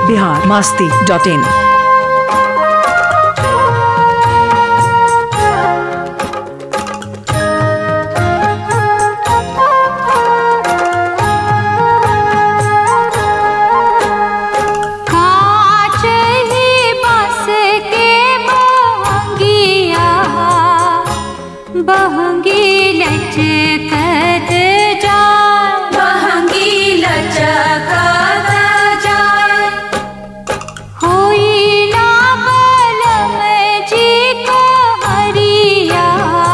biharmasti.in। बहंगी लचकत जाए, बहंगी लचकत जाए, होई ना बलम जी को हरिया,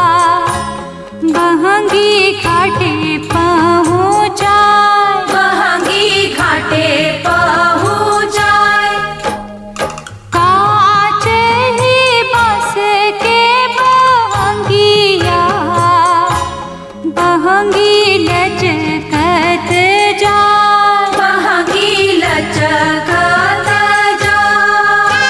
बहंगी घाटे पहुँचाए, बहंगी घाटे पहुँचाए, कांच ही बस के बहंगी लचकत जाए, बहंगी लचकत जाए।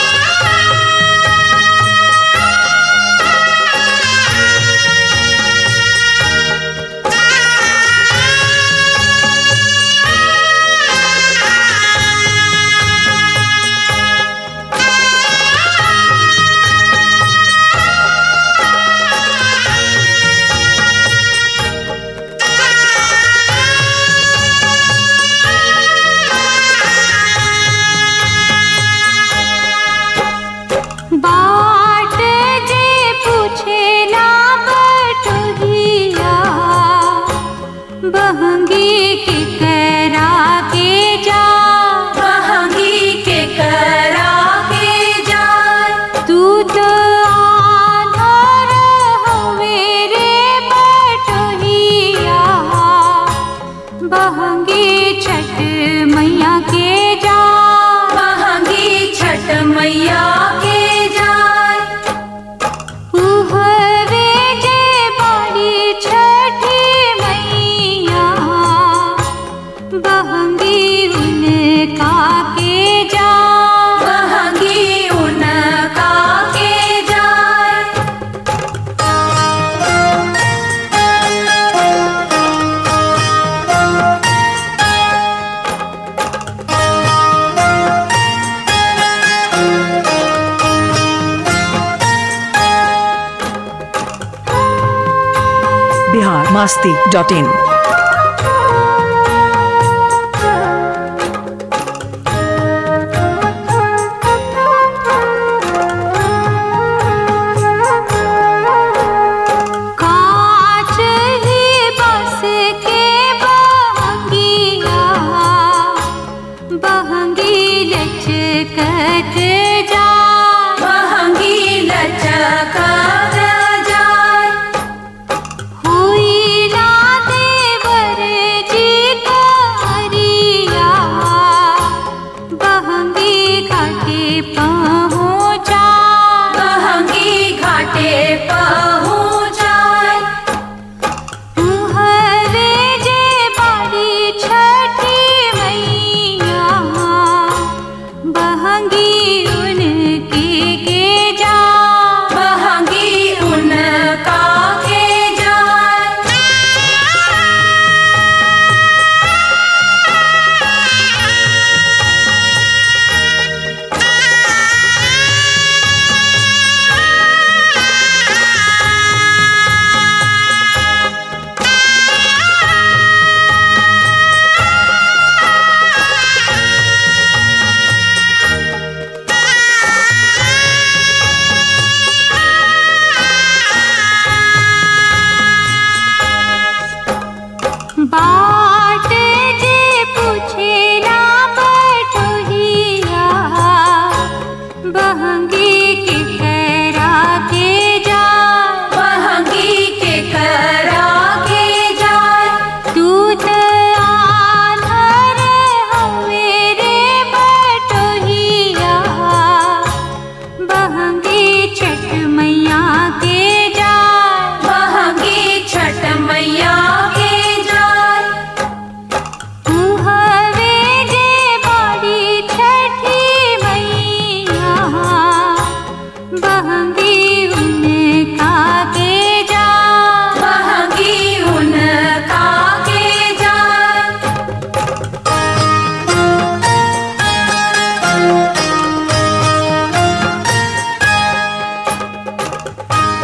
बाट जे पूछे ना बटुहिया, बहंगी के करा के जा, बहंगी के करा के जा, तू तो आधार हवे रे बटुहिया, बहंगी छठ मैया के जा, बहंगी छठ मैया के बहंगी उनका के जा, बहंगी उनका के जाए। biharmasti.in। बहंगी लचकत जाए, बहंगी लचकत जाए, हुई ना देवर जी को हरिया, बहंगी घाटे पहुँचाए, बहंगी घाटे पहुँचाए, हरे जे बाड़ी छठी मैया, बहंगी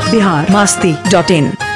biharmasti.in